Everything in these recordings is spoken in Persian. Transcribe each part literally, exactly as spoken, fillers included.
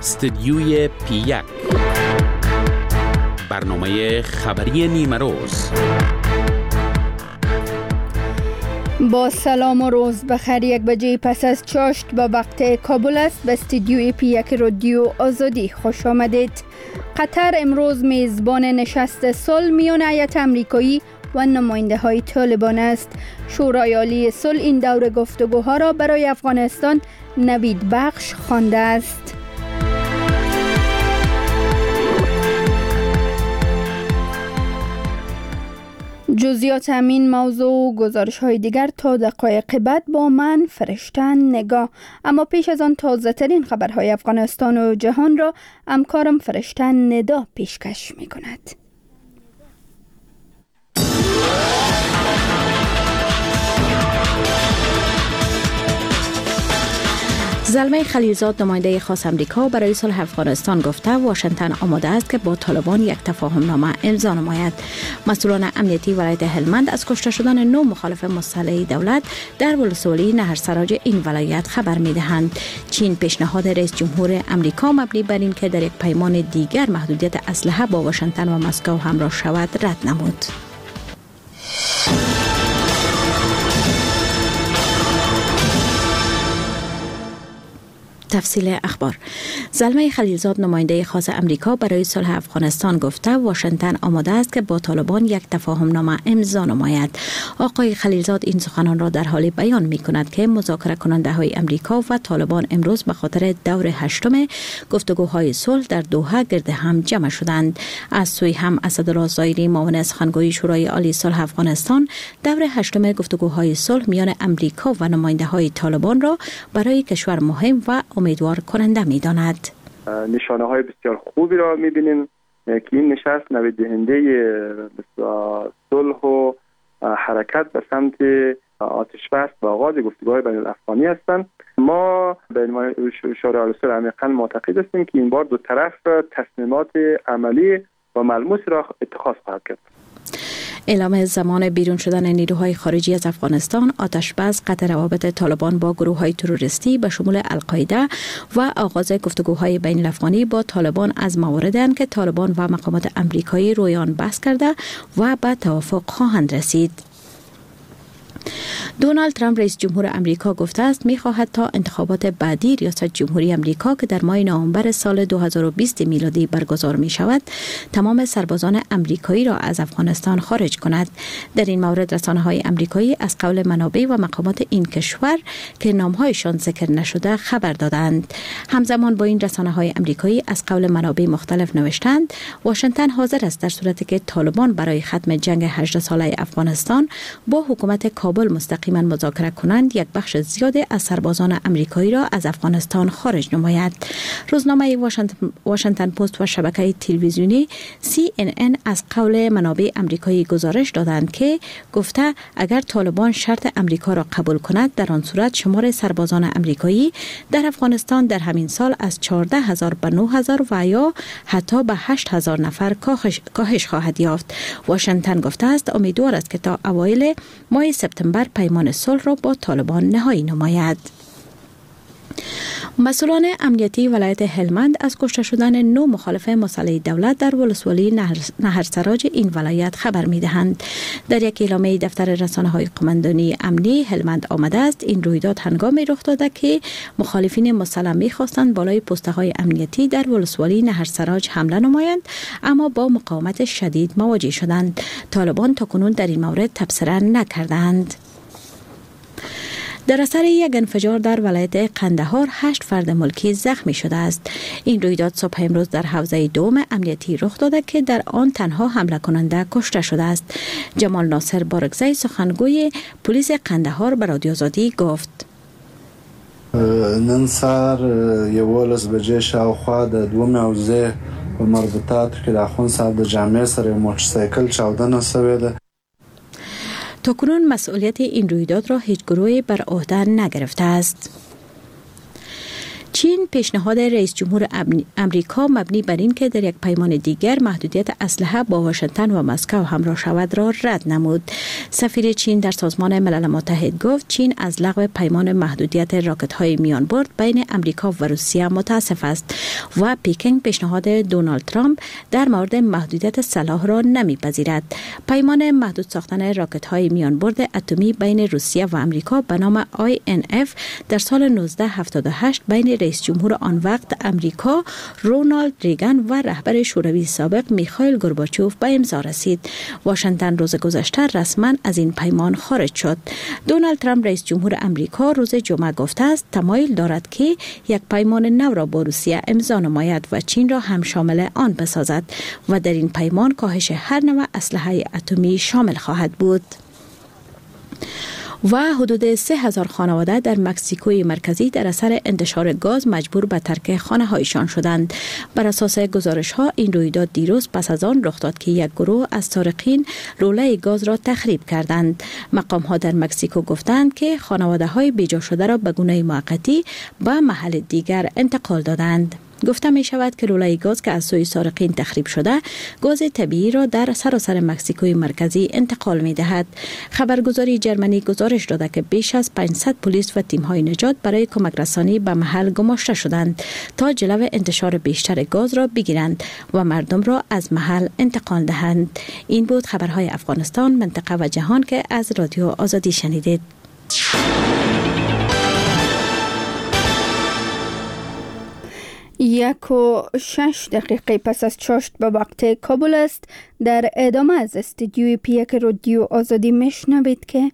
استدیوی پی یک، برنامه خبری نیمه روز. با سلام و روز بخیر. یک بجه پس از چاشت به وقت کابل است. به استدیوی پی یک رادیو آزادی خوش آمدید. قطر امروز میزبان نشست صلح میان هیئت امریکایی و نماینده های طالبان است. شورای عالی صلح این دور گفتگوها را برای افغانستان نوید بخش خوانده است. جزئیات همین موضوع و گزارش های دیگر تا دقایق بعد با من فرشتن نگاه. اما پیش از آن تازه ترین خبرهای افغانستان و جهان را همکارم فرشتن ندا پیشکش می کند. زلمه خلیلزاد نماینده خاص امریکا برای صلح افغانستان گفته واشنگتن آماده است که با طالبان یک تفاهم نامه امضا نماید. مسئولان امنیتی ولایت هلمند از کشته شدن نو مخالف مسلح دولت در ولسوالی نهرسراج این ولایت خبر می‌دهند. چین پیشنهاد رئیس جمهور امریکا مبنی بر این که در یک پیمان دیگر محدودیت اسلحه با واشنگتن و مسکو همراه شود رد نمود. تفصیل اخبار. زلمه خلیلزاد نماینده خاص امریکا برای صلح افغانستان گفته واشنگتن آماده است که با طالبان یک تفاهم نامه امضا نماید. آقای خلیلزاد این سخنان را در حالی بیان می کند که مذاکره کننده های امریکا و طالبان امروز به خاطر دور هشتم گفتگوهای صلح در دوحه گرد هم جمع شدند. از سوی هم اسدالله ظاهری معاون سخنگوی شورای عالی صلح افغانستان دور هشتم گفتگوهای صلح میان امریکا و نماینده های طالبان را برای کشور مهم و امیدوار کننده می داند. نشانه های بسیار خوبی را می بینیم که این نشست نوید دهنده صلح و حرکت به سمت آتش بس و آغاز گفتگوهای بین الافغانی هستند. ما به شورای عالی صلح عمیقاً معتقد هستیم که این بار دو طرف تصمیمات عملی و ملموس را اتخاذ خواهد کرد. اعلام زمان بیرون شدن نیروهای خارجی از افغانستان، آتش‌بس، قطع روابط طالبان با گروه‌های تروریستی به شمول القاعده و آغاز گفتگوهای بین الافغانی با طالبان از مواردند که طالبان و مقامات امریکایی روی آن بحث کرده و به توافق خواهند رسید. دونالد ترامپ رئیس جمهور امریکا گفته است می‌خواهد تا انتخابات بعدی ریاست جمهوری امریکا که در ماه نوامبر سال دو هزار و بیست میلادی برگزار می شود تمام سربازان امریکایی را از افغانستان خارج کند. در این مورد رسانه‌های امریکایی از قول منابع و مقامات این کشور که نام‌هایشان ذکر نشده خبر دادند. همزمان با این رسانه‌های امریکایی از قول منابع مختلف نوشتند واشنگتن حاضر است در صورتی که طالبان برای ختم جنگ هجده ساله افغانستان با حکومت کابل مستقیما مذاکره کنند یک بخش زیادی از سربازان امریکایی را از افغانستان خارج نماید. روزنامه واشنگتن پست و شبکه تلویزیونی سی ان ان از قول منابع امریکایی گزارش دادند که گفته اگر طالبان شرط امریکا را قبول کند در آن صورت شمار سربازان امریکایی در افغانستان در همین سال از چهارده هزار به نه هزار و یا حتی به هشت هزار نفر کاهش خواهد یافت. واشنگتن گفته است امیدوار است که تا اوایل ماه سپتامبر پیمان صلح را با طالبان نهایی نماید. مسئولان امنیتی ولایت هلمند از کشته شدن نو مخالف مسلح دولت در ولسوالی نهرسراج این ولایت خبر می‌دهند. در یک اعلامیه دفتر رسانه‌های قماندانی امنی هلمند آمده است این رویداد هنگامی رخ داده که مخالفین مسلح می‌خواستند بالای پست‌های امنیتی در ولسوالی نهرسراج حمله نمایند اما با مقاومت شدید مواجه شدند. طالبان تاکنون در این مورد تبصره نکردند. در اثر یک انفجار در ولایت قندهار هشت فرد ملکی زخمی شده است. این رویداد صبح امروز در حوزه دوم امنیتی رخ داده که در آن تنها حمله کننده کشته شده است. جمال ناصر بارگزی سخنگوی پلیس قندهار به رادیو آزادی گفت نن سهار یوولس بجې شاوخوا د دومې حوزې په مربوطاتو کې د اخوندصاحب د جامع سره موټرسایکل چاودنه شوې ده. تاکنون مسئولیت این رویداد را هیچ گروهی بر عهده نگرفته است. چین پیشنهاد رئیس جمهور امریکا مبنی بر این که در یک پیمان دیگر محدودیت اسلحه با واشنگتن و مسکو همراه شود را رد نمود. سفیر چین در سازمان ملل متحد گفت چین از لغو پیمان محدودیت راکت‌های میان برد بین امریکا و روسیه متاسف است و پکینگ پیشنهاد دونالد ترامپ در مورد محدودیت سلاح را نمیپذیرد. پیمان محدود ساختن راکت‌های میان برد اتمی بین روسیه و امریکا به نام آی ان اف در سال نوزده هفتاد و هشت بین رئیس جمهور آن وقت امریکا رونالد ریگان و رهبر شوروی سابق میخائیل گورباچوف به امضا رسید. واشنگتن روز گذشته رسما از این پیمان خارج شد. دونالد ترامپ رئیس جمهور امریکا روز جمعه گفته است تمایل دارد که یک پیمان نو را با روسیه امضا نماید و چین را هم شامل آن بسازد و در این پیمان کاهش هر نوع اسلحه اتمی شامل خواهد بود. و حدود سه هزار خانواده در مکزیکوی مرکزی در اثر انتشار گاز مجبور به ترک خانه هایشان شدند. بر اساس گزارش ها این رویداد دیروز پس از آن رخ داد که یک گروه از سارقین لوله گاز را تخریب کردند. مقام ها در مکزیکو گفتند که خانواده های بیجا شده را به گونه موقتی به محل دیگر انتقال دادند. گفته می شود که لوله گاز که از سوی سارقین تخریب شده گاز طبیعی را در سراسر مکزیکوی مرکزی انتقال می دهد. خبرگزاری جرمنی گزارش داده که بیش از پانصد پلیس و تیم های نجات برای کمک رسانی به محل گماشته شدند تا جلو انتشار بیشتر گاز را بگیرند و مردم را از محل انتقال دهند. این بود خبرهای افغانستان، منطقه و جهان که از رادیو آزادی شنیدید. یک و شش دقیقه پس از چاشت به وقت کابل است. در ادامه از استودیوی پیک رادیو آزادی میشنوید که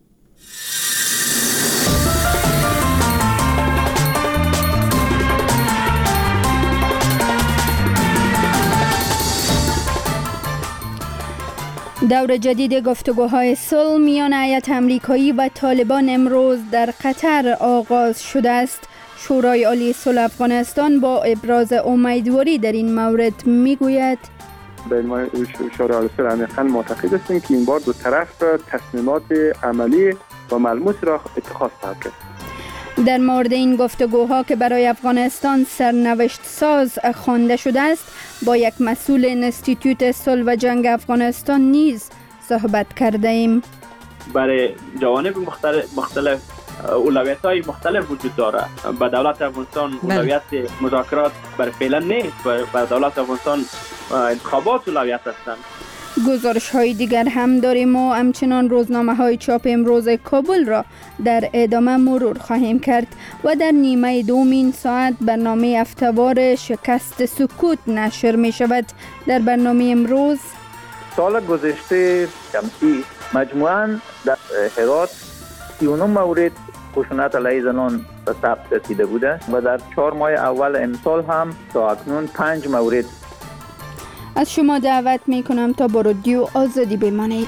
دور جدید گفتگوهای صلح میان هیئت آمریکایی و طالبان امروز در قطر آغاز شده است. شورای عالی صلح افغانستان با ابراز امیدواری در این مورد میگوید به ما شورای عالی صلح عمیقاً معتقد هستیم که این بار دو طرف تصمیمات عملی و ملموس را اتخاذ خواهد کرد. در مورد این گفتگوها که برای افغانستان سرنوشت ساز خوانده شده است با یک مسئول انستیتوت صلح و جنگ افغانستان نیز صحبت کرده ایم. برای جوانب مختلف مختلف اولویت های مختلف وجود داره. به دولت افغانستان اولویت مذاکرات بر فعلا نیست و به دولت افغانستان انتخابات اولویت هستند. گزارش های دیگر هم داریم و همچنان روزنامه های چاپ امروز کابل را در ادامه مرور خواهیم کرد و در نیمه دوم این ساعت برنامه هفته‌وار شکست سکوت نشر می شود. در برنامه امروز سال گذشته شمسی مجموعاً در هرات سی و نه مورد خشونت علیه زنان به ثبت رسیده بوده و در چهار ماه اول امسال هم تا اکنون پنج مورد. از شما دعوت می کنم تا با رادیو آزادی بمانید.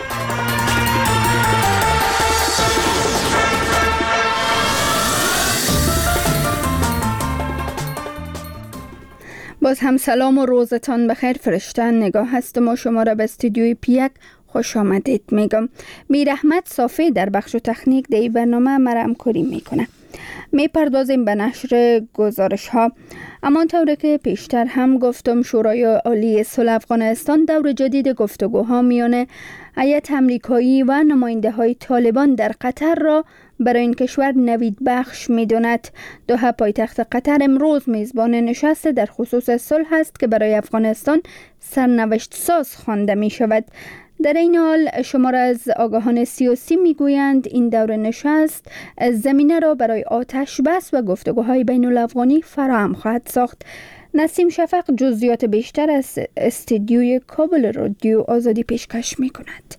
باز هم سلام و روزتان بخیر. فرشته نگاه هستم و شما را به استودیوی پیک خوش آمدید میگم. میر احمد صافی در بخش تکنیک در این برنامه مرا همکاری میکنه. میپردازیم به نشر گزارش ها. اما طوری که پیشتر هم گفتم شورای عالی صلح افغانستان دور جدید گفتگوها میان هیئت آمریکایی و نماینده های طالبان در قطر را برای این کشور نوید بخش میداند. دوحه پایتخت قطر امروز میزبان نشست در خصوص صلح است که برای افغانستان سرنوشت ساز خوانده می شود. در این حال شمار از آگاهان سیاسی میگویند این دور نشست زمینه را برای آتش بس و گفتگوهای بین الافغانی فراهم خواهد ساخت. نسیم شفق جزئیات بیشتر از استودیوی کابل رادیو آزادی پیشکش می کند.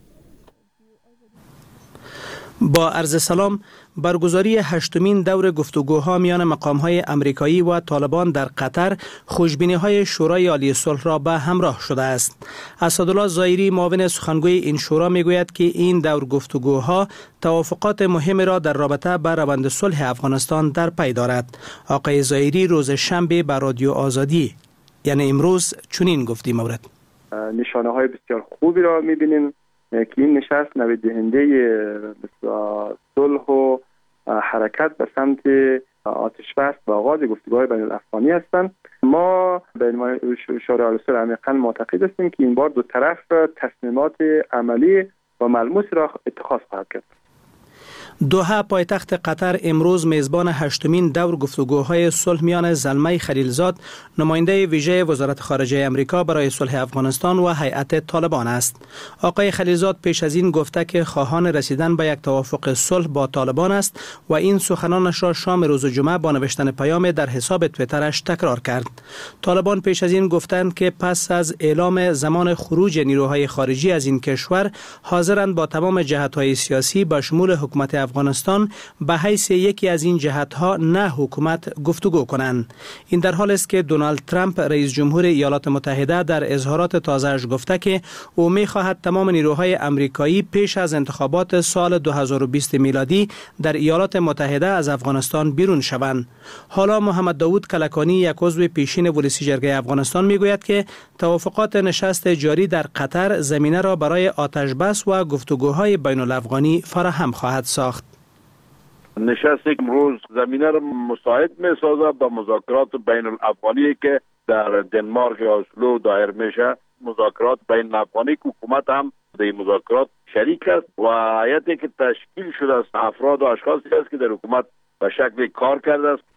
با عرض سلام، برگزاری هشتمین دور گفتگوها میان مقام‌های امریکایی و طالبان در قطر خوشبینی‌های شورای عالی صلح را به همراه شده است. اسدالله ظاهری معاون سخنگوی این شورا میگوید که این دور گفتگوها توافقات مهم را در رابطه با روند صلح افغانستان در پی دارد. آقای ظاهری روز شنبه به رادیو آزادی یعنی امروز چنین گفت این مورد: نشانه‌های بسیار خوبی را می‌بینیم که این نشست نوید دهنده صلح و حرکت به سمت آتش بس و آغاز گفتگوهای بین الافغانی هستند. ما به عنوان شورای عالی الصلح عمیقاً معتقد هستیم که این بار دو طرف تصمیمات عملی و ملموس را اتخاذ خواهد کرد. دوحه پایتخت قطر امروز میزبان هشتمین دور گفتگوهای صلح میان زلمه خلیلزاد نماینده ویژه وزارت خارجه امریکا برای صلح افغانستان و هیئت طالبان است. آقای خلیلزاد پیش از این گفته که خواهان رسیدن به یک توافق صلح با طالبان است و این سخنانش را شام روز جمعه با نوشتن پیام در حساب توییترش تکرار کرد. طالبان پیش از این گفتند که پس از اعلام زمان خروج نیروهای خارجی از این کشور حاضرند با تمام جهت‌های سیاسی به شمول حکومت افغانستان به حیث یکی از این جهت‌ها نه حکومت گفتگو کنند. این در حالی است که دونالد ترامپ رئیس جمهور ایالات متحده در اظهارات تازه‌اش گفته که او می‌خواهد تمام نیروهای آمریکایی پیش از انتخابات سال دو هزار و بیست میلادی در ایالات متحده از افغانستان بیرون شوند. حالا محمد داوود کلکانی یک عضو پیشین ولسی جرگه افغانستان میگوید که توافقات نشست جاری در قطر زمینه را برای آتش بس و گفتگوهای بین الافغانی فراهم خواهد ساخت. نشست امروز زمینه را مساعد می سازد به مذاکرات بین الافغانی که در دنمارک یا اسلو دایر میشه. مذاکرات بین الافغانی که حکومت هم در مذاکرات شریک است و هیئتی که تشکیل شده است افراد و اشخاصی است که در حکومت به شکل کار کرده است.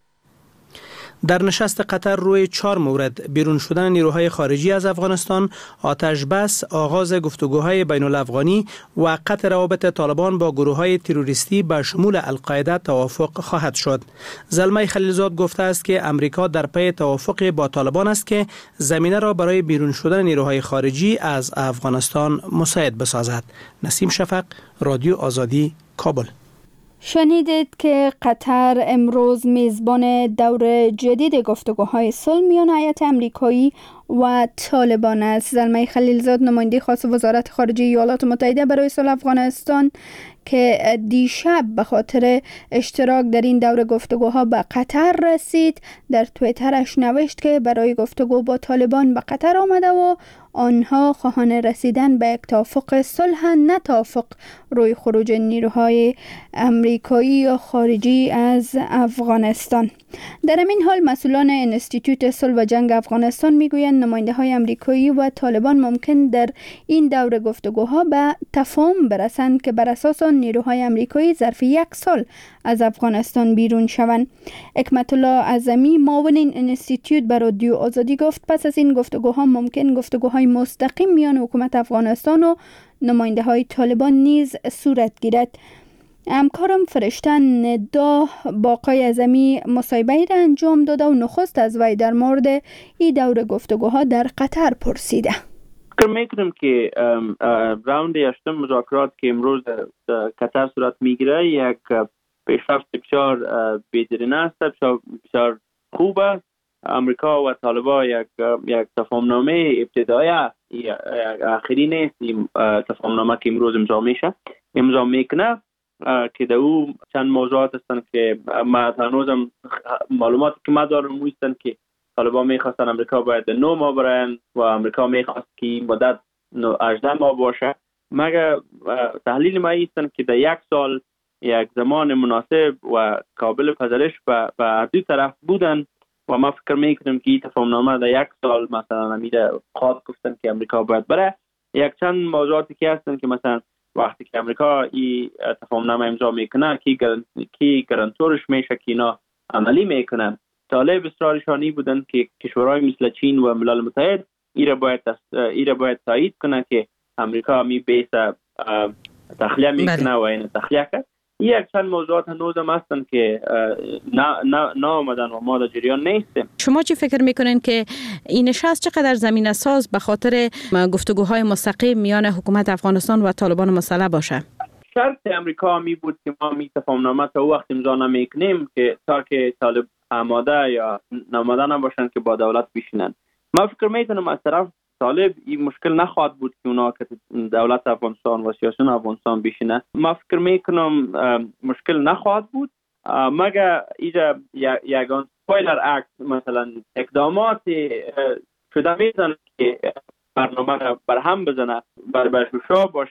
در نشست قطر روی چهار مورد بیرون شدن نیروهای خارجی از افغانستان، آتش بس، آغاز گفتگوهای بین الافغانی و قطع روابط طالبان با گروههای تروریستی به شمول القاعده توافق خواهد شد. زلمه خلیلزاد گفته است که امریکا در پی توافق با طالبان است که زمینه را برای بیرون شدن نیروهای خارجی از افغانستان مساعد بسازد. نسیم شفق، رادیو آزادی، کابل. شنیدید که قطر امروز میزبان دور جدید گفتگوهای صلح میان هیئت آمریکایی و طالبان است. زلمه خلیلزاد نماینده خاص وزارت خارجه ایالات متحده برای صلح افغانستان که دیشب به خاطر اشتراک در این دور گفتگوها به قطر رسید در توییترش نوشت که برای گفتگو با طالبان به قطر آمده و آنها خواهان رسیدن به یک توافق صلح نه توافق روی خروج نیروهای آمریکایی یا خارجی از افغانستان. در این حال مسئولان انستیتوت صلح و جنگ افغانستان میگویند نماینده های آمریکایی و طالبان ممکن در این دور گفتگوها به تفاهم برسند که بر اساس آن نیروهای آمریکایی ظرف یک سال از افغانستان بیرون شوند. حکمت الله اعظمی معاون این انستیتوت بر رادیو آزادی گفت پس از این گفتگوها ممکن گفتگوهای مستقیم میان حکومت افغانستان و نماینده های طالبان نیز صورت گیرد. همکارم فرشته ندا با آقای اعظمی مصاحبه را انجام داده و نخست از وی در مورد این دور گفتگوها در قطر پرسیده. فکر میکنم که راوند هشتم مذاکرات که امروز در قطر صورت میگیره یک پیشرفت بسیار بهترین است، بسیار خوب است. امریکا و طالبان یک یک تفاهمنامه ابتدایی آخری نیست. این تفاهمنامه که امروز امضا میشه امضا میکنه که در او چند موضوعات هستند که ما هنوزم معلوماتی که ما دارم هستند که طالبان میخواستن امریکا باید نه ماه برن و امریکا میخواست که این مدت هجده ماه باشه. مگر تحلیل ما هستند که در یک سال یک زمان مناسب و قابل پذیرش به هر دو طرف بودن و ما فکر میکنم که این تفاهمنامه در یک سال مثلا امیده خواهد گفتن که امریکا باید بره. یک چند موضوعاتی که هستند که مثلا وقتی که امریکا این تفاهمنامه امضا میکنه کی کی گارانتورش میشه که اینا عملی میکنن. طالب اصرارشانی بودن که کشورهای مثل چین و ملل متحد ایره باید ایره باید تایید کنه که امریکا می بیس تخلیه میکنه و این تخلیه کرد. یک چند موضوعات هنوز هم هستن که نه نه نه آمدن و ما در جریان نیستیم. شما چی فکر میکنین که این نشست چقدر زمینه ساز به خاطر گفتگوهای مستقیم میان حکومت افغانستان و طالبان مسلح باشه؟ شرط امریکا می بود که ما می تفاهمنامه تا وقت امضا نمیکنیم که تا که طالب آماده یا ناماده نباشن که با دولت بشینن. ما فکر میکنم از طرف طالب این مشکل نخواهد بود که اونا که دولت افغانستان و سیاسیون افغانستان بشینه. ما فکر میکنم مشکل نخواهد بود مگر اینجا یگان سپویلر اکت مثلا اقدامات شده میتونن که برنامه را برهم بزنه بر برشوشا باشیم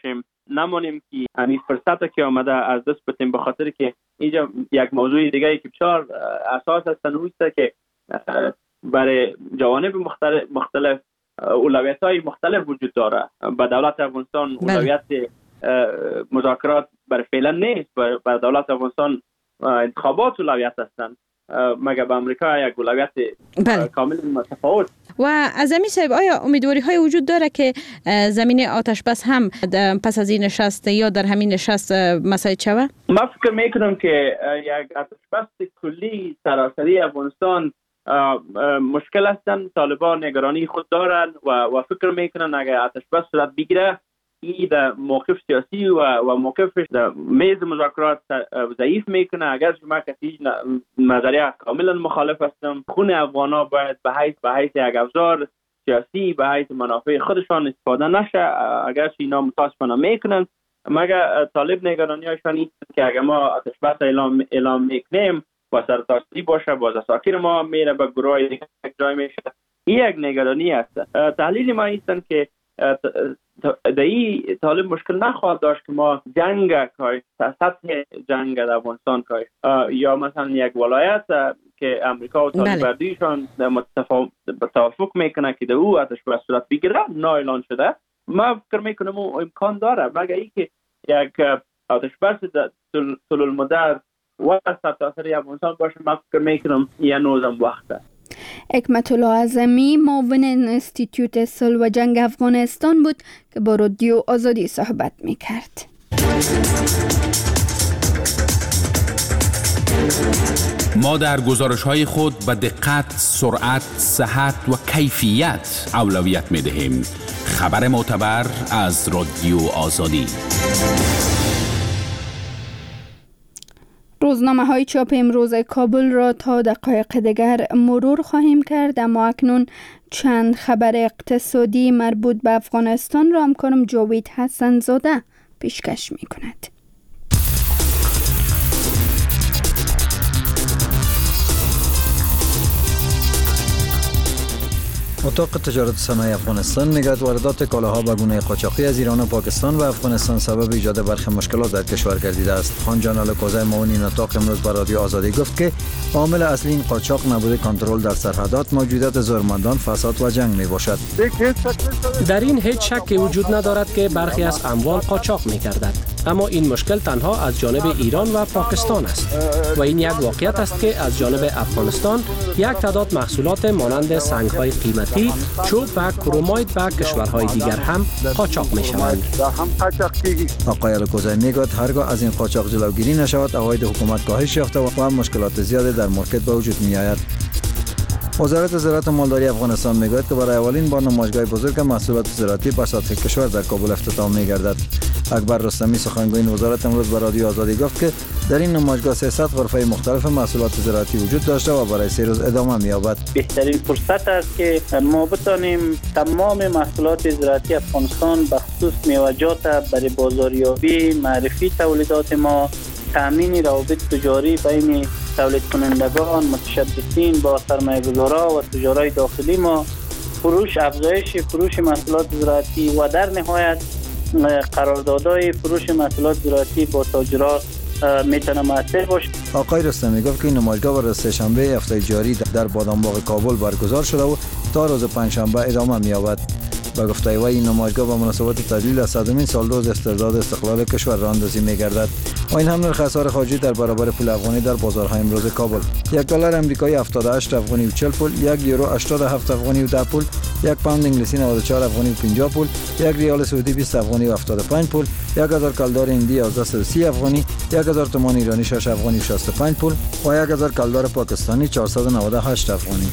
نمانیم که همین فرصت که آمده از دست بدیم، به خاطر که اینجا یک موضوع دیگه که بسیار اساس است است که برای جوانب مختلف مختلف اولویت‌های مختلف وجود داره. به دولت افغانستان اولویت مذاکرات برای فعلا نیست، برای دولت افغانستان انتخابات اولویت هستند، مگر به امریکا یک اولویت کامل متفاوت. و از امی صاحب آیا امیدواری های وجود داره که زمینه آتش بس هم پس از این نشست یا در همین نشست مساعد شود؟ من فکر میکنم که یک آتش بس کلی سراسری افغانستان مشکل هستند. طالبان نگرانی خود دارند و و فکر میکنن اگر آتش بس صورت بگیره، این در موقف سیاسی و و موقفش در میز مذاکرات ضعیف میکنه. اگر شما کسی نظریه کاملا مخالف هستم، خون افغانا باید به حیث به حیث یک ابزار سیاسی به حیث منافع خودشان استفاده نشه. اگر اینا متاسفانه میکنن، مگر طالب نگرانیشان این که اگر ما آتش بس اعلام اعلام میکنیم با سرتاسری باشه، باز اساکیر ما میره به گروه دیگه جای میشه. این یک نگرانی است. تحلیل ما ایستن که در این طالب مشکل نخواهد داشت که ما جنگ کاش سطح جنگ در افغانستان کاش یا مثلا یک ولایت که امریکا و طالب بردیشان توافق میکنه که در او آتش بس صورت بگیره نا اعلان شده. ما فکر میکنم او امکان داره، مگر اینکه یک آتش بس طول المدت و سرتاسری افغانستان باشه. من فکر میکنم یه نوزم وقته. حکمت الله اعظمی معاون انستیتوت صلح و جنگ افغانستان بود که با رادیو آزادی صحبت میکرد. ما در گزارش‌های خود به دقت، سرعت، صحت و کیفیت اولویت می‌دهیم. خبر معتبر از رادیو آزادی. روزنامه های چاپ امروز کابل را تا دقایق دیگر مرور خواهیم کرد، اما اکنون چند خبر اقتصادی مربوط به افغانستان را همکارم جاوید حسن زاده پیشکش می کند. اتاق تجارت صنایع افغانستان میگوید واردات کالاها به گونه قاچاقی از ایران و پاکستان و افغانستان سبب ایجاد برخی مشکلات در کشور گردیده است. خان جان الکوزی معاون این اتاق امروز به رادیو آزادی گفت که عامل اصلی این قاچاق نبود کنترل در سرحدات، موجودیت زورمندان، فساد و جنگ می باشد. در این هیچ شکی وجود ندارد که برخی از اموال قاچاق می گردد، اما این مشکل تنها از جانب ایران و پاکستان است و این یک واقعیت است که از جانب افغانستان یک تعداد محصولات مانند سنگ‌های قیمتی، چوب و کرومایت به کشورهای دیگر هم قاچاق می‌شوند. آقای الکوزی میگوید هرگاه از این قاچاق جلوگیری نشود، عواید حکومت کاهش یافته و مشکلات زیادی در مارکت به وجود می‌آید. وزارت زراعت و مالداری افغانستان میگوید که برای اولین بار نمایشگاه بزرگ محصولات زراعتی بر سطح کشور در کابل افتتاح می‌گردد. اکبر رستمی سخنگوی این وزارت امروز به رادیو آزادی گفت که در این نمایشگاه سیصد غرفه مختلف محصولات زراعتی وجود داشته و برای سه روز ادامه می‌یابد. بهترین فرصت است که ما بتانیم تمام محصولات زراعتی افغانستان به خصوص میوه‌جات برای بازاریابی، معرفی تولیدات ما، تامین روابط تجاری بین تولید کنندگان، متشبثین با سرمایه‌گذاران و تجارای داخلی ما، فروش، افزایش فروش محصولات زراعتی و در نهایت قراردادهای فروش محصولات زراعتی با تاجران میتونه مؤثر باشه. آقای رستمی گفت که این نمایشگاه بر سه شنبه هفته جاری در بادامباغ کابل برگزار شده و تا روز پنجشنبه ادامه می‌یابد. با گفته وی این نمایشگاه به مناسبت تجلیل از صدمین سالروز استرداد استقلال کشور راه اندازی می‌گردد و این هم نرخ اسعار خارجی در برابر پول افغانی در بازارهای امروز کابل: یک دلار آمریکایی هفتاد و هشت افغانی و چهل پول، یک یورو هشتاد و هفت افغانی و ده پول، یک پوند انگلیسی نود و چهار افغانی و پنجاه پول، یک ریال سعودی بیست افغانی و هفتاد و پنج پول، یک هزار کلدار هندی یازده و سی افغانی، یک هزار تومان ایرانی شش افغانی و شصت و پنج پول و یک هزار کلدار پاکستانی چهارصد و نود و هشت افغانی.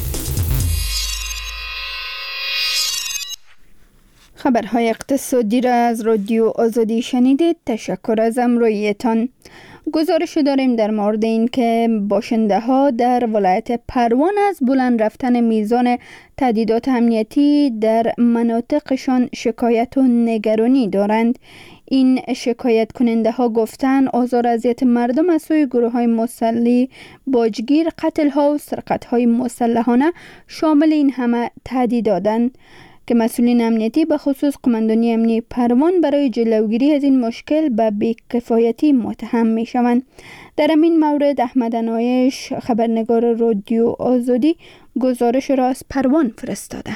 خبرهای اقتصادی را از رادیو آزادی شنیدید. تشکر از همراهیتان. گزارش داریم در مورد این که باشنده ها در ولایت پروان از بلند رفتن میزان تهدیدات امنیتی در مناطقشان شکایت و نگرانی دارند. این شکایت کننده ها گفتن آزار اذیت مردم از سوی گروه های مسلح، باجگیر، قتل ها و سرقت های مسلحانه شامل این همه تهدیداتند. که مسئولین امنیتی به خصوص قماندانی امنیتی پروان برای جلوگیری از این مشکل به بی‌کفایتی متهم می شوند. در این مورد احمد عنایش خبرنگار رادیو آزادی گزارش را از پروان فرستاده.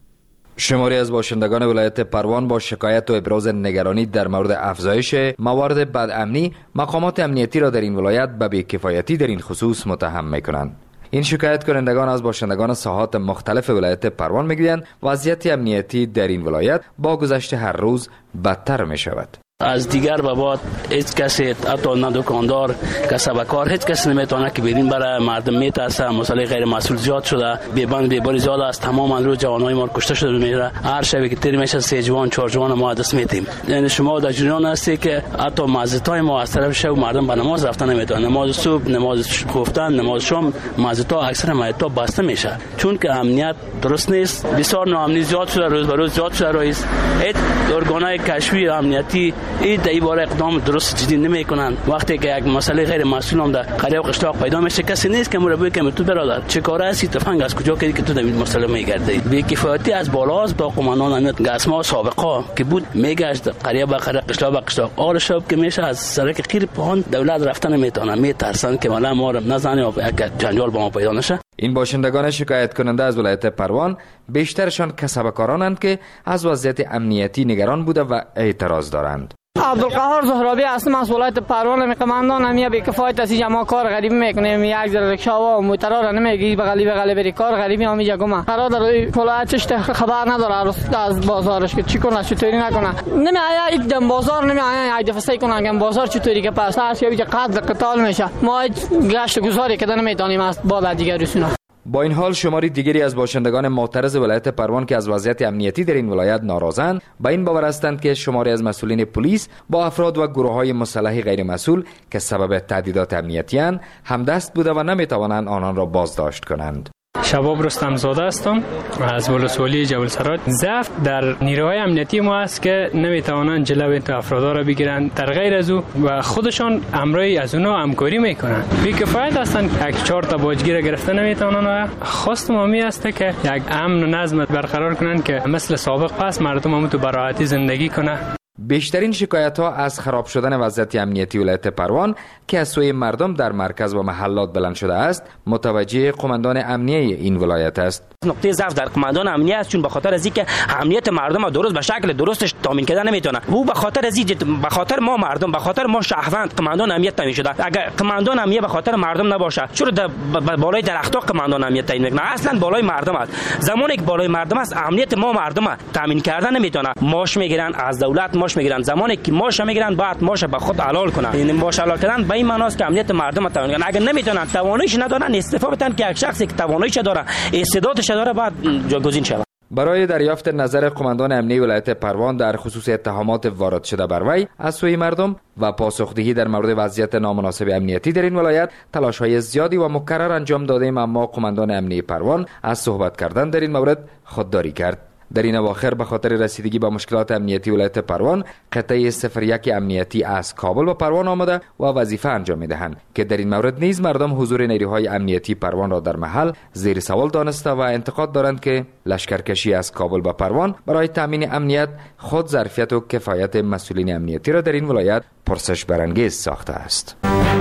شماری از باشندگان ولایت پروان با شکایت و ابراز نگرانی در مورد افزایش موارد بدامنی مقامات امنیتی را در این ولایت به بی‌کفایتی در این خصوص متهم می‌کنند. این شکایت کنندگان از باشندگان ساحات مختلف ولایت پروان می‌گویند وضعیت امنیتی در این ولایت با گذشت هر روز بدتر می‌شود. از دیگر به بعد هیچ کسی حتی نه دکاندار کسبکار هیچ کسی نمیتونه که بدین برای مردم میترسه. مسئله غیر مسئول زیاد شده، بیبند بیباری زیاد است. تمام روز جوانای ما کشته شده میره. هر شب که تیر میشه سه جوان چهار جوان ما دست میتیم. یعنی شما در جریان هستی که حتی مسجدهای ما از طرف شب مردم به نماز رفتن نمیتونه. نماز صبح، نماز خفتن، نماز شام، مسجدها اکثر مسجدها بسته میشه چون که امنیت درست نیست. بسیار ناامنی زیاد شده، روز به روز زیاد شده. رئیس هیچ ارگانای کشفی امنیتی این در این باره اقدام درست جدی نمی کنند. وقتی که یک مسئله غیر مسئول هم در قریه و قشتاق پیدا میشه کسی نیست که مربی که تو برادر چه کاره هستی تفنگ از کجا کردی که تو در این مسئله میگردی. بی‌کفایتی از بالاست تا قماندان امنیت گسما سابقا که بود میگشت قریه به قریه قشتاق به قشتاق آر شب که میشه از سرک قیر پهان دولت رفتن نمیتونه، میترسن که والا ما رو نزنه و یک جنجال با ما پیدا نشه. این باشندگان شکایت کننده از ولایت پروان بیشترشان کسبکارانند که از وضعیت امنیتی نگران بوده و اعتراض دارند. عبدالقهار زهرابی هستم از ولایت پروان. می قماندان همیا بی‌کفایت است ما کار غریبی میکنیم. یک ذره رکشا و موترا را نمیگی بغلی بغلی بری کار غریبی همینجا گم قرار داره کلا چشت خبر نداره از بازارش که چی کنه چطوری نکنه. نمیآیا یک دم بازار نمیآیا یک دفعه سعی کنه بازار چطوری که پس هست که قدر قتال میشه. ما گشت گذاری که نمیتونیم از بعد دیگه رسونا. با این حال شماری دیگری از باشندگان معترض ولایت پروان که از وضعیت امنیتی در این ولایت ناراضند با این باور هستند که شماری از مسئولین پلیس با افراد و گروه‌های مسلح غیر مسئول که سبب تهدیدات امنیتی اند همدست بوده و نمیتوانند آنان را بازداشت کنند. شباب رستم زاده هستم از ولسوالی جبل سراج. ضعف در نیروهای امنیتی ما است که نمیتوانند جلوی افراد را بگیرند. در غیر از او و خودشان امرای از اونها همکاری میکنند. بی‌کفایت هستند. یک چهار تا باجگیر گرفته نمیتوانند. خواست ما می است که یک امن و نظم برقرار کنند که مثل سابق پس مردم هم تو براحتی زندگی کنه. بیشترین شکایت ها از خراب شدن وضعیت امنیتی ولایت پروان که از سوی مردم در مرکز و محلات بلند شده است متوجه قماندان امنیه این ولایت است. نقطه ضعف در قماندان امنیه است چون به خاطر از اینکه امنیت مردم درست به شکل درستش تامین کردن نمیتونه. او به خاطر از اینکه به خاطر ما مردم به خاطر ما شهروند قماندان امنیت تعیین شده. اگر قماندان امنیه به خاطر مردم نباشه چرا در بالای درخت‌ها قماندان امنیت تعیین میکنه؟ اصلا بالای مردم است. زمانی که بالای مردم است امنیت ما مردم تامین کردن نمیتونه. ماش میگیرن از دولت ماش میگیرن. زمانی که ماش میگیرن بعد ماش به خود حلال کنن. یعنی ماش حلال کردن به این معنی است که امنیت مردم تامین کنن. اگر نمیتونن تواناییش ندارن استعفا بدن که یک شخصی که تواناییش داره استعدادش داره بعد جایگزین شود. برای دریافت نظر قماندان امنیه ولایت پروان در خصوص اتهامات وارد شده بر وی از سوی مردم و پاسخدهی در مورد وضعیت نامناسب امنیتی در این ولایت تلاش‌های زیادی و مکرر انجام دادیم اما قماندان امنیه پروان از صحبت کردن در این مورد خودداری کرد. در این اواخر به خاطر رسیدگی به مشکلات امنیتی ولایت پروان قطعه صفر یک امنیتی از کابل و پروان آمده و وظیفه انجام میدهند که در این مورد نیز مردم حضور نیروهای امنیتی پروان را در محل زیر سوال دانسته و انتقاد دارند که لشکرکشی از کابل به پروان برای تامین امنیت خود ظرفیت و کفایت مسئولین امنیتی را در این ولایت پرسش برانگیز ساخته است.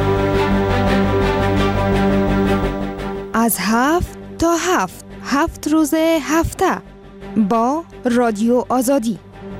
از هفت تا هفت هفت روز هفته با رادیو آزادی.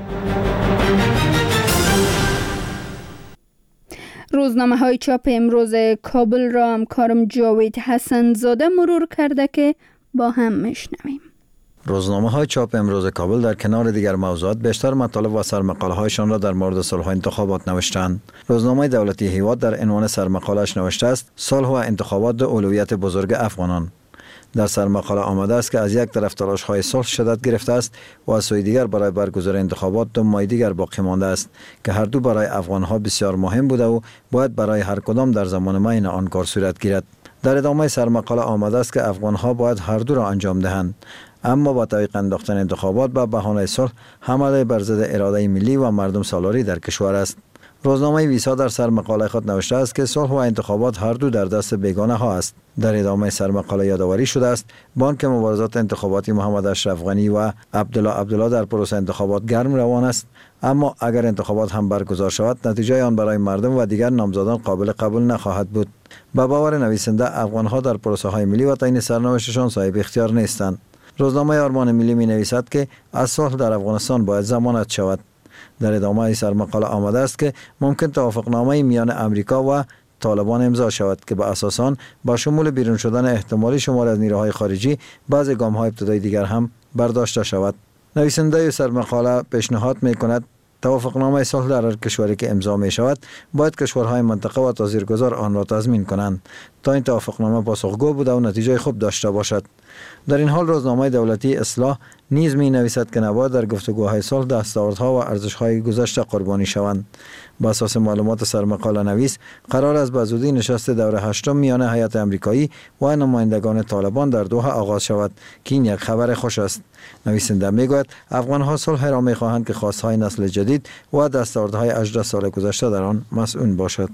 روزنامه های چاپ امروز کابل را همکارم جاوید حسن زاده مرور کرده که با هم میشنویم. روزنامه های چاپ امروز کابل در کنار دیگر موضوعات بیشتر مطالب و سرمقاله هایشان را در مورد صلح و انتخابات نوشتند. روزنامه دولتی هیواد در عنوان سرمقاله‌اش نوشته است صلح و انتخابات اولویت بزرگ افغانان. در سرمقاله آمده است که از یک طرف تلاش های صلح شدت گرفته است و از سوی دیگر برای برگزاری انتخابات دو ماه دیگر باقی مانده است که هر دو برای افغان ها بسیار مهم بوده و باید برای هر کدام در زمان معین آن کار صورت گیرد. در ادامه سرمقاله آمده است که افغان ها باید هر دو را انجام دهند، اما با تعویق انداختن انتخابات به بهانه صلح حمله بر ضد اراده ملی و مردم سالاری در کشور است. روزنامه ویسا در سرمقاله خود نوشته است که صلح و انتخابات هر دو در دست بیگانه ها است. در ادامه سرمقاله یادآوری شده است بانک مبارزات انتخاباتی محمد اشرف غنی و عبدالله عبدالله در پروسه انتخابات گرم روان است، اما اگر انتخابات هم برگزار شود نتیجه آن برای مردم و دیگر نامزدان قابل قبول نخواهد بود. به باور نویسنده افغان‌ها در پروسه های ملی و تعیین سرنوشتشان صاحب اختیار نیستند. روزنامه آرمان ملی می نویسد که از صلح در افغانستان باید ضمانت شود. در ادامه سرمقاله آمده است که ممکن توافقنامه میان امریکا و طالبان امضا شود که به اساس آن با شمول بیرون شدن احتمالی شمار از نیروهای خارجی بعضی گام‌های ابتدایی دیگر هم برداشته شود. نویسنده سرمقاله پیشنهاد می‌کند توافقنامه صلح در هر کشوری که امضا می شود باید کشورهای منطقه و تاثیرگذار آن را تضمین کنند تا این توافقنامه پاسخگو بوده و نتیجه خوب داشته باشد. در این حال روزنامه دولتی اصلاح نیز می نویسد که نباید در گفتگوهای صلح دستاوردها و ارزش‌های گذشته قربانی شوند. با اساس معلومات سرمقاله نویس قرار است به زودی نشست دور هشتم میان هیئت آمریکایی و نمایندگان طالبان در دوحه آغاز شود که این یک خبر خوش است. نویسنده میگوید افغان‌ها صلح را می‌خواهند که خواست‌های نسل جدید و دستاوردهای هجده سال گذشته در آن مسئول باشد.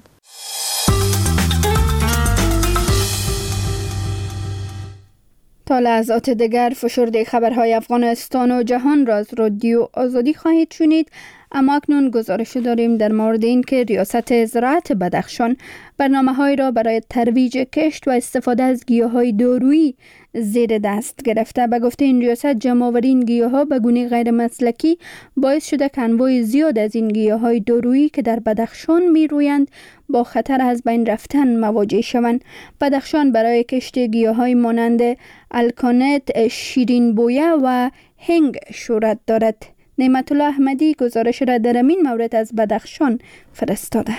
تا لحظات دیگر فشرده خبرهای افغانستان و جهان را از رادیو آزادی خواهید شنید. اما اکنون گزارش داریم در مورد این که ریاست زراعت بدخشان برنامه‌هایی را برای ترویج کشت و استفاده از گیاهای دارویی زیر دست گرفته. به گفته این ریاست جمع‌آوری این گیاها به گونه غیر مسلکی باعث شده که انواع زیاد از این گیاهای دارویی که در بدخشان می‌رویند با خطر از بین رفتن مواجه شوند. بدخشان برای کشت گیاهای مانند الکانت، شیرین بویه و هنگ شهرت دارد. نعمت الله احمدی گزارش را در این مورد از بدخشان فرستاده.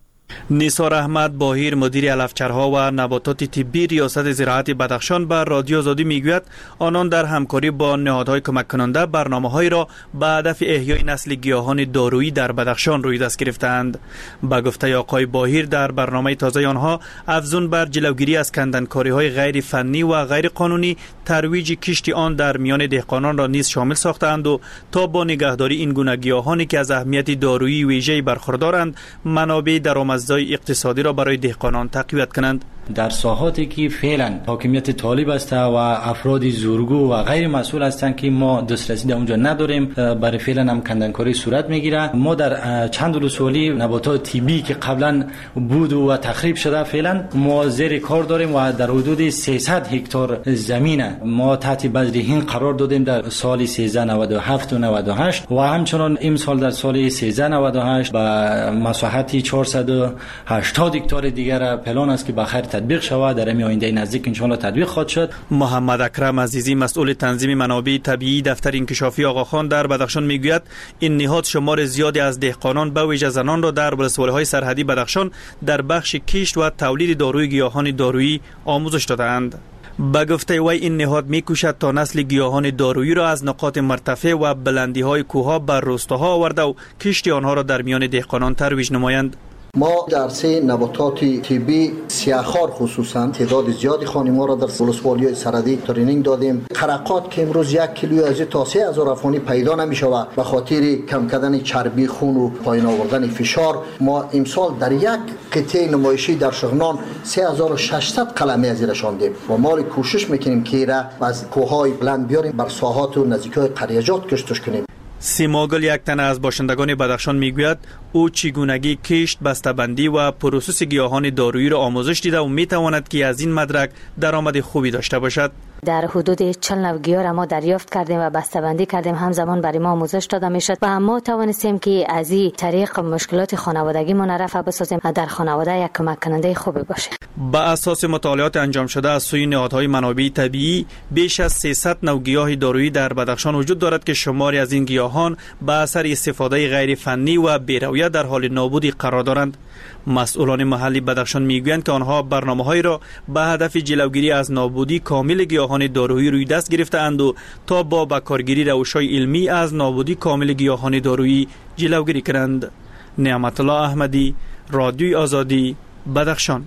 نیسار احمد باهیر مدیر علفچرها و نباتات طبی ریاست زراعت بدخشان به رادیو آزادی میگوید آنان در همکاری با نهادهای کمک کننده برنامه‌هایی را به هدف احیای نسل گیاهان دارویی در بدخشان روی دست گرفتند. به گفته آقای باهیر در برنامه تازه آنها افزون بر جلوگیری از کندنکاری‌های غیر فنی و غیر قانونی ترویج کشت آن در میان دهقانان را نیز شامل ساختند و تا با نگهداری این گونه گیاهانی که از اهمیت دارویی ویژه‌ای برخوردارند منابع درآمد اقتصادی را برای دهقانان تقویت کنند. در ساحاتی که فعلا حاکمیت طالب است و افراد زورگو و غیر مسئول هستند که ما دسترسی در اونجا نداریم، برای فعلا هم کندنکاری صورت میگیره. ما در چند ولسوالی نباتات طبی که قبلا بود و تخریب شده فعلا ما زیر کار داریم و در حدود سیصد هکتار زمین ما تحت بذر هند قرار دادیم در سال سیزده نود و هفت و نود و هشت و همچنان امسال در سال سیزده نود و هشت با مساحت چهارصد و هشتاد هکتار دیگر پلان است که بخیر تطبیق شود. در این آینده نزدیک ان شاء الله تطبیق خواهد شد. محمد اکرم عزیزی مسئول تنظیم منابع طبیعی دفتر انکشافی آقاخان در بدخشان میگوید این نهاد شمار زیادی از دهقانان به ویژه زنان را در ولسوالی‌های سرحدی بدخشان در بخش کشت و تولید داروی گیاهان دارویی آموزش دادند. به گفته وی این نهاد میکوشد تا نسل گیاهان دارویی را از نقاط مرتفع و بلندی‌های کوه‌ها بر روستاها آورده و کشت آنها را در میان دهقانان ترویج نمایند. ما در سه نباتات طبی سیاهخوار خصوصا تعداد زیادی خانم‌ها را در ولسوالی‌های سرحدی ترینینگ دادیم. خرقات که امروز یک کیلو از تا سه هزار افغانی پیدا نمی‌شود به خاطر کم کردن چربی خون و پایین آوردن فشار، ما امسال در یک قطعه نمایشی در شغنان سه هزار و ششصد قلمه از رساندیم و ما کوشش می‌کنیم که را از کوه‌های بلند بیاریم بر ساحات و نزدیک‌های قریجات کشتش کنیم. سیماگل یک تن از باشندگان بدخشان میگوید او چگونگی کشت، بسته‌بندی و پروسس گیاهان دارویی را آموزش دیده و میتواند که از این مدرک درآمد خوبی داشته باشد. در حدود چهل نوع گیاه را ما دریافت کردیم و بسته‌بندی کردیم، همزمان برای ما آموزش داده میشد و ما توانستیم که از این طریق مشکلات خانوادگی ما رفع بسازیم و در خانواده یک کمک کننده خوبی باشیم. با اساس مطالعات انجام شده از سوی نهادهای منابع طبیعی بیش از سیصد نوع گیاه دارویی در بدخشان وجود دارد که شماری از این گیاهان به اثر استفاده غیر فنی و بی‌رویه در حال نابودی قرار دارند. مسئولان محلی بدخشان میگویند که آنها برنامه‌هایی را به هدف جلوگیری از نابودی کامل گیاهان دارویی روی دست گرفته‌اند و تا با بکارگیری روش‌های علمی از نابودی کامل گیاهان دارویی جلوگیری کنند. نعمت الله احمدی، رادیوی آزادی، بدخشان.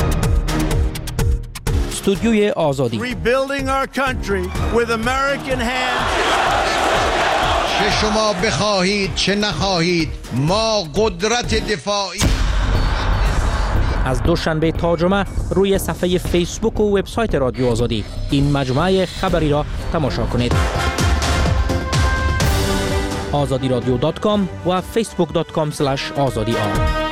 استودیوی آزادی. چه شما بخواهید چه نخواهید ما قدرت دفاعی. از دوشنبه تا جمعه روی صفحه فیسبوک و وبسایت رادیو آزادی این مجموعه خبری را تماشا کنید. آزادی رادیو دات کام و فیسبوک دات کام اسلش آزادی آر.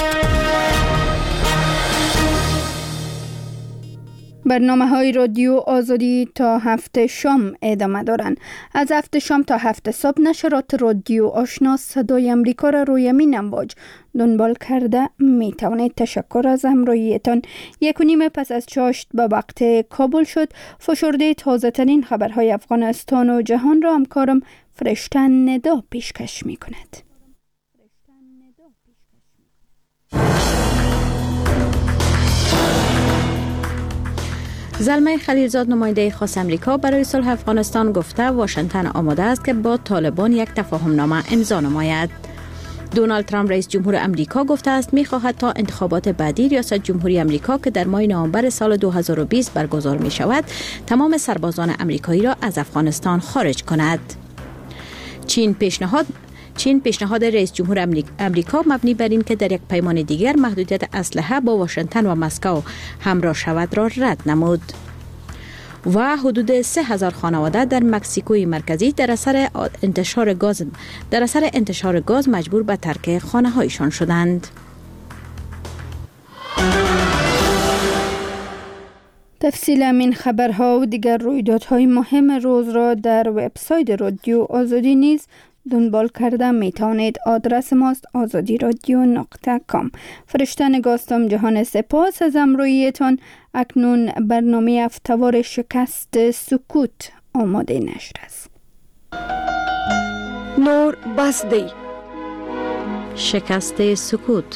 برنامه های رادیو آزادی تا هفت شام ادامه دارند. از هفت شام تا هفت صبح نشرات رادیو آشنا صدای امریکا را روی مین امواج دنبال کرده می توانید. تشکر از همراهیتان. یک و نیم پس از چاشت به وقت کابل شد. فشرده تازه ترین خبرهای افغانستان و جهان را همکارم فرشته ندا پیشکش می کند. زلمه خلیلزاد نماینده خاص امریکا برای صلح افغانستان گفته واشنگتن آماده است که با طالبان یک تفاهم نامه امضا نماید. دونالد ترامپ رئیس جمهور امریکا گفته است می‌خواهد تا انتخابات بعدی ریاست جمهوری امریکا که در ماه نوامبر سال دو هزار و بیست برگزار می شود تمام سربازان امریکایی را از افغانستان خارج کند. چین پیشنهاد چین پیشنهاد رئیس جمهور امریکا مبنی بر این که در یک پیمان دیگر محدودیت اسلحه با واشنگتن و مسکو همراه شود را رد نمود. و حدود سه هزار خانواده در مکزیکوی مرکزی در اثر انتشار گاز در اثر انتشار گاز مجبور به ترک خانه‌هایشان شدند. تفصیل این خبرها و دیگر رویدادهای مهم روز را در وبسایت رادیو آزادی نیز دنبال کرده می توانید. آدرس ماست آزادی رادیو نقطه کام. فرشته نگاستم جهان سپاس از همراهیتان. اکنون برنامه هفته‌وار شکست سکوت آماده نشر است. نور بسدی شکست سکوت.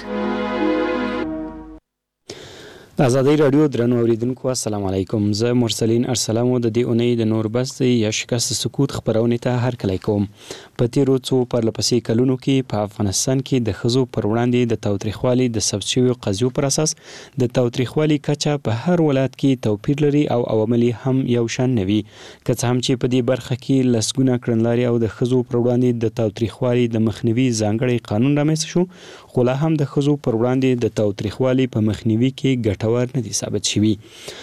آزادی رادیو درنو اوریدونکو السلام علیکم. زه مرسلین ارسلامو د دې اونۍ د نور بس یا شکست سکوت خبرونه ته هر کله کوم. په تیرو څو پرلپسې کلونو کې په افغانستان کې د ښځو پر وړاندې د تاوتریخوالي د ثبت شویو قضیو پر اساس د تاوتریخوالي کچه په هر ولایت کې توپیر لري او عوامل هم یو شان نه وي. که څه هم چې په دې برخه کې لسګونه کړنلارې او د ښځو پر وړاندې د تاوتریخوالي د مخنیوي ځانګړی قانون رامنځته شو، خو لا هم د ښځو پر وړاندې د تاوتریخوالي په مخنیوي کې ګټور ندی ثابت شوی.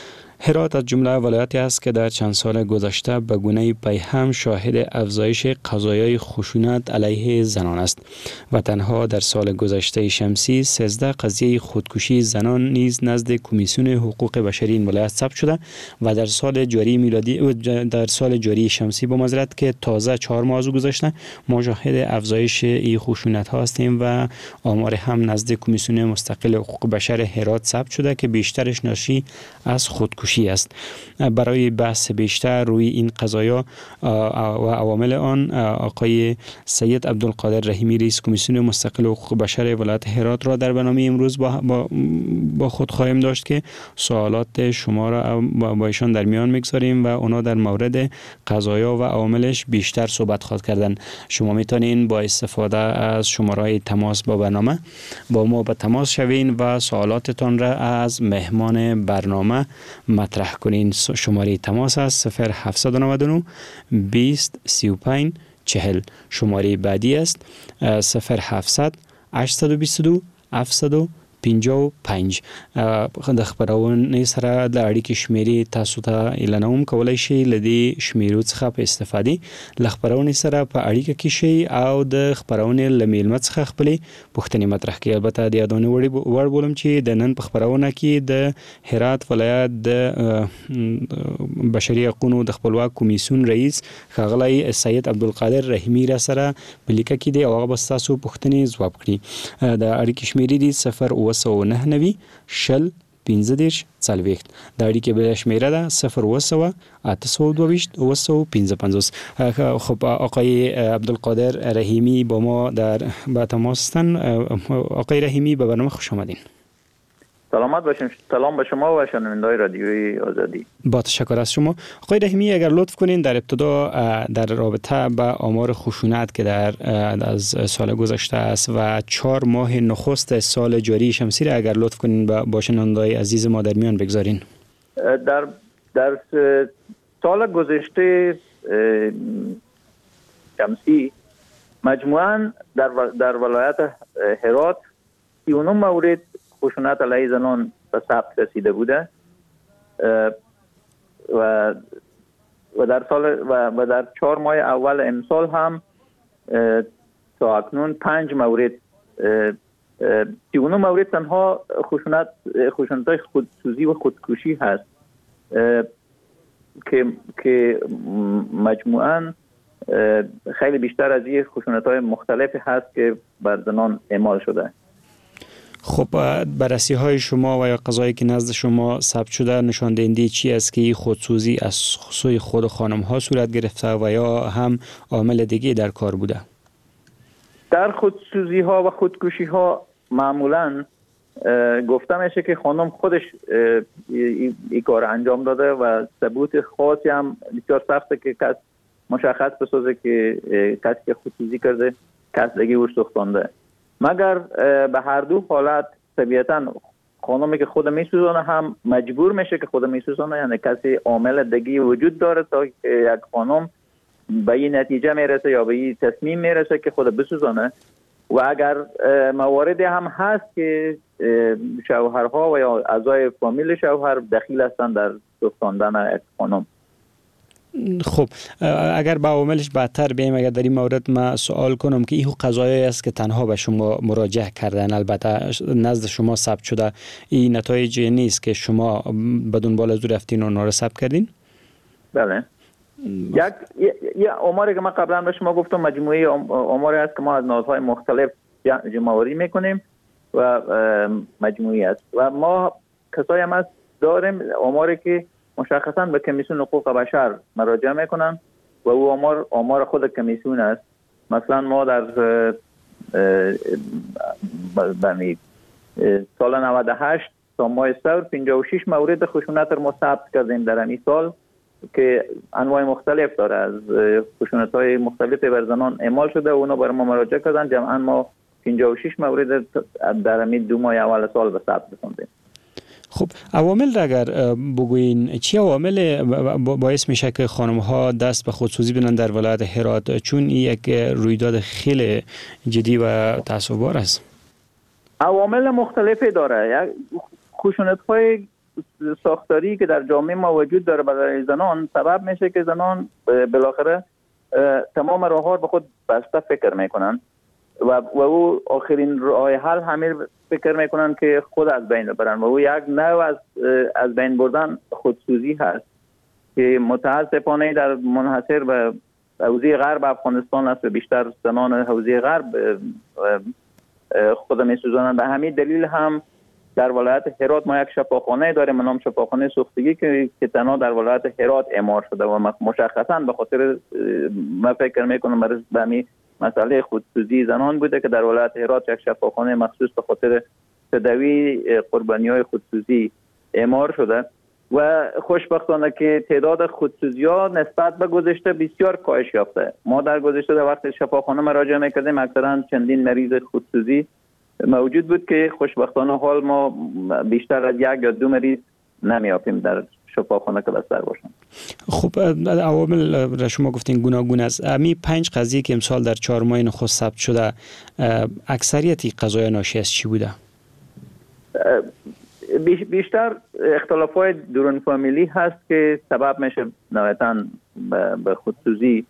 هرات از جمله ولایتی است که در چند سال گذشته به گونه پیهم شاهد افزایش قضایای خشونت علیه زنان است و تنها در سال گذشته شمسی سیزده قضیه خودکشی زنان نیز نزد کمیسیون حقوق بشری این ولایت ثبت شده و در سال جاری میلادی در سال جاری شمسی با معذرت که تازه چهار ماه از گذشته ما شاهد افزایش این خشونت ها هستیم و آمار هم نزد کمیسیون مستقل حقوق بشر هرات ثبت شده که بیشترش ناشی از خودکشی است. برای بحث بیشتر روی این قضایا و عوامل آن آقای سید عبدالقادر رحیمی رئیس کمیسیون مستقل حقوق بشر ولایت هرات را در برنامه امروز با, با, با خود خواهیم داشت که سوالات شما را با ایشان در میان میگذاریم و اونا در مورد قضایا و عواملش بیشتر صحبت خواهد کردن. شما میتونین با استفاده از شماره تماس با برنامه با ما به تماس شوین و سوالاتتان را از مهمان برنامه مطرح کنین. شماره تماس است صفر هفت نه نه بیست سی و پنج چهل. شماره بعدی است صفر هفتصد هشتصد و بیست و دو هفتصد و پنجاه و پنج. د خبرونه سره د اړیکې شمیرې تاسو ته اعلانوم کولای شئ لدی شمیرو څخه په استفادې ل خبرونه سره په اړیکه کې شئ او د خبرونه لمیل څخه خپلې پوښتنې مطرح کړئ. البته د یادونه وړ بولم چې د نن په خبرونه کې د هرات ولایت د بشري حقوقو د خپلواک کمیسیون رئیس ښاغلی سید عبدالقادر رحیمی را سره په لیکه کې دی او هغه به تاسو پوښتنې ځواب کړي. د اړیکې شمیرې دي صفر وسو نه نوي شل پنځه دېرش څلوېښت. د اړیکې بله شمیره ده صفر وسوه اته سوه دوهویشت اوه سوه پنځه پنځوس. خب آقای عبدالقادر رحیمی با ما در با تماس هستند. آقای رحیمی به برنامه خوش آمدین. سلامت باشین. سلام به شما و شنونده‌های رادیوی آزادی. با تشکر از شما. آقای رحیمی اگر لطف کنین در ابتدا در رابطه با آمار خشونت که در از سال گذشته است و چهار ماه نخست سال جاری شمسی را اگر لطف کنین با شنونده‌های عزیز ما در میان بگذارین. در در سال گذشته شمسی مجموعاً در در ولایت هرات سی و نه مورد خشونت علیه زنان به ثبت رسیده بوده و و در سال و, و در چهار ماه اول امسال هم تا اکنون پنج مورد سی و نه مورد تنها خشونت خشونت‌های خودسوزی و خودکشی هست که که مجموعاً خیلی بیشتر از این خشونت‌های مختلفی هست که بر زنان اعمال شده. خب بررسی های شما و یا قضایی که نزد شما ثبت شده نشان دهنده چی است که این خودسوزی از سوی خود خانم ها صورت گرفته و یا هم عامل دیگه در کار بوده؟ در خودسوزی ها و خودکشی ها معمولاً گفته میشه که خانم خودش این کار انجام داده و ثبوت خاصی هم بسیار سخته که کس مشخص بسازه که کسی که خودسوزی کرده کس دیگه او سوختانده. مگر به هر دو حالت طبیعتاً خانمی که خود میسوزانه هم مجبور میشه که خود میسوزانه، یعنی کسی عامل دیگه وجود داره تا یک خانم به این نتیجه میرسه یا به این تصمیم میرسه که خود بسوزانه. و اگر مواردی هم هست که شوهرها و یا اعضای فامیل شوهر دخیل هستن در سوختاندن یک خانم. خب اگر با عواملش بدتر بیم، اگر در این مورد ما سوال کنم که این قضایی است که تنها به شما مراجعه کردن، البته نزد شما ثبت شده، این نتایج نیست که شما به دنبال از رفتین و اونا رو ثبت کردین؟ بله. یک یه آماری که ما قبلا به شما گفتم مجموعه آماری است که ما از نهادهای مختلف جمع‌آوری میکنیم و مجموعی است و ما کسایی هم هست داریم آماری که مشخصاً به کمیسیون حقوق بشر مراجعه میکنن و او آمار آمار خود کمیسیون است. مثلا ما در بمی سال نود و هشت تا ماه سور پنجاه و شش مورد خشونت را ما ثبت کردیم در این سال که انواع مختلف داره، از خشونت‌های مختلف بر زنان اعمال شده و اونا برای ما مراجعه کردن. جمعاً ما پنجاه و شش مورد در همین دو ماه اول سال به ثبت رسوندیم. خب عوامل را اگر بگوین چی عوامل باعث میشه که خانم ها دست به خودسوزی بدن در ولایت هرات، چون این یک رویداد خیلی جدی و تأسف‌بار است؟ عوامل مختلفی داره. خشونت‌های ساختاری که در جامعه ما وجود داره برای زنان سبب میشه که زنان بالاخره تمام راه‌ها به خود بسته فکر میکنن و و او آخرین راه حل همین فکر میکنن که خود از بین ببرن و او یک نوع از از بین بردن خودسوزی هست که متاسفانه در منحصر به حوزه غرب افغانستان است و بیشتر زنان حوزه غرب خود میسوزانند. به همین دلیل هم در ولایت هرات ما یک شفاخانه داریم به نام شفاخانه سوختگی که که تنها در ولایت هرات اعمار شده و مشخصاً به خاطر ما فکر میکنم به همین مسئله خودسوزی زنان بوده که در ولایت هرات یک شفاخانه مخصوص به خاطر تداوی قربانی‌های خودسوزی اعمار شده و خوشبختانه که تعداد خودسوزی‌ها نسبت به گذشته بسیار کاهش یافته. ما در گذشته در وقت شفاخانه مراجعه می‌کردیم اکثرا چندین مریض خودسوزی موجود بود که خوشبختانه حال ما بیشتر از یک یا دو مریض نمی‌یابیم در شفاخانه که بستر باشن. خب عوامل را شما گفتین گوناگون است. امی پنج قضیه که امسال در چهار ماه نخست ثبت شده، اکثریتی قضایا ناشی از چی بوده؟ بیشتر اختلافات درون فامیلی هست که سبب میشه نهایتاً به خودسوزی.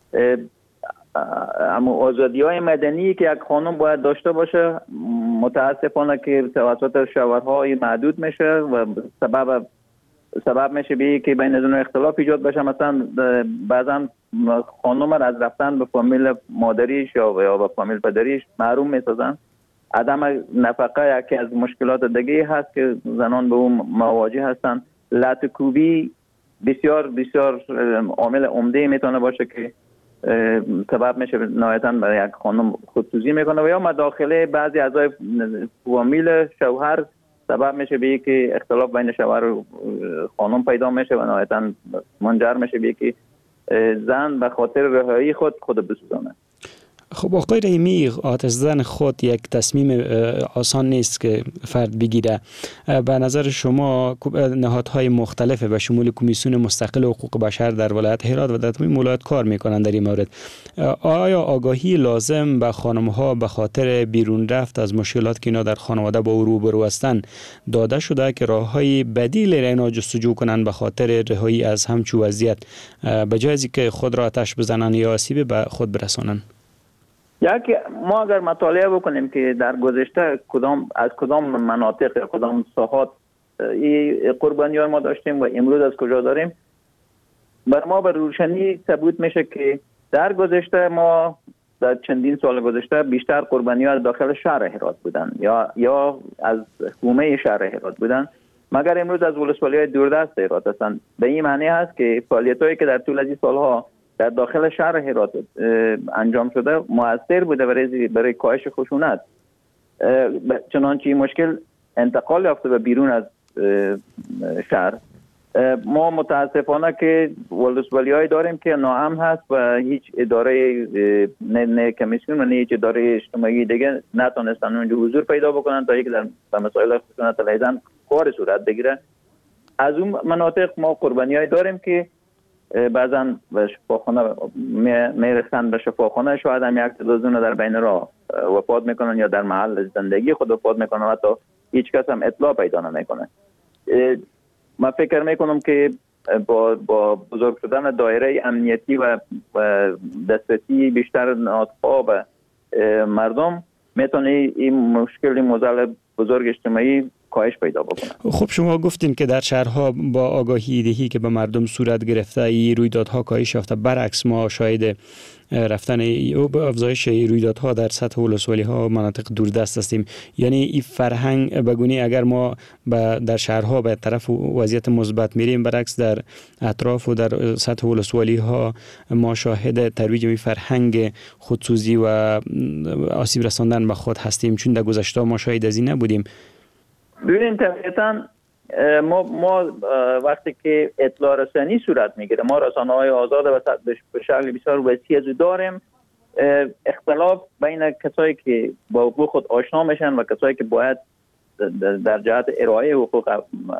اما آزادی‌های مدنی که یک خانم باید داشته باشه متاسفانه که توسط شوهرها محدود میشه و سبب سبب میشه به که بین از اختلاف ایجاد بشه. مثلا بعضا خانم را از رفتن به فامیل مادریش یا یا به فامیل پدریش محروم میسازن. عدم نفقه یکی از مشکلات دیگه هست که زنان به اون مواجه هستن. لط‌وکوبی بسیار بسیار عامل عمده میتونه باشه که سبب میشه نهایتاً برای یک خانم خودسوزی میکنه و یا مداخله بعضی اعضای فامیل شوهر سبب میشه به که اختلاف بین شوهر و خانم پیدا میشه و نهایتاً منجر میشه به که زن به خاطر رهایی خود خود بسوزانه. خب آقای رحیمی، آتش زدن خود یک تصمیم آسان نیست که فرد بگیره. به نظر شما نهادهای مختلف به شمول کمیسیون مستقل حقوق بشر در ولایت هرات و در تمام ولایت کار میکنند در این مورد. آیا آگاهی لازم به خانم‌ها به خاطر بیرون رفت از مشکلات که اینا در خانواده با او روبرو هستند داده شده که راههای بدیل اینا جستجو کنند به خاطر رهایی از همچو وضعیت، به جای از که خود را آتش بزنند یا آسیب به خود برسانند؟ یک ما اگر مطالعه بکنیم که در گذشته کدام از کدام مناطق کدام ساحات این قربانیان ما داشتیم و امروز از کجا داریم، بر ما به روشنی ثبوت میشه که در گذشته ما در چندین سال گذشته بیشتر قربانیان داخل شهر هرات بودن یا یا از حومه شهر هرات بودن، مگر امروز از ولسوالی‌های دوردست هرات هستند. به این معنی هست که فعالیت‌هایی که در طول از این سالها در داخل شهر هرات انجام شده مؤثر بوده برای برای کاهش خشونت. چنانچه این مشکل انتقال یافته به بیرون از شهر. ما متاسفانه که ولسوالی‌های داریم که ناامن هست و هیچ اداره نه, نه کمیسیون و نه هیچ اداره اجتماعی دیگه نتونستن اونجا حضور پیدا بکنن تا یک در مسائل خشونت علیه زن کار صورت بگیره. از اون مناطق ما قربانی‌های داریم که بعضا به شفاخانه میرسند به شفاخانه، شاید هم یک تعدادشون در بین راه وفات میکنن یا در محل زندگی خود وفات میکنن و حتی هیچ کس هم اطلاع پیدا نمیکنه. من فکر میکنم که با با بزرگ شدن دایره امنیتی و دسترسی بیشتر نهادها به مردم میتونه این مشکل موزل بزرگ اجتماعی کاهش پیدا بکنه. خب شما گفتین که در شهرها با آگاهی دهی که به مردم صورت گرفته ای رویدادها کاهش یافته، برعکس ما شاهد رفتن افزایش رویدادها در سطح ولسوالی‌ها و مناطق دوردست هستیم. یعنی این فرهنگ بگونی اگر ما در شهرها به طرف وضعیت مثبت میریم، برعکس در اطراف و در سطح ولسوالی‌ها ما شاهد ترویج این فرهنگ خودسوزی و آسیب رساندن به خود هستیم، چون در گذشته ما شاهد از این نبودیم. ببینید طبیعتاً ما ما وقتی که اطلاع رسانی صورت میگیره، ما رسانه‌های آزاد و به شکل بسیار وسیع از داریم. اختلاف بین کسایی که با حقوق خود آشنا میشن و کسایی که باید در جهت ارائه حقوق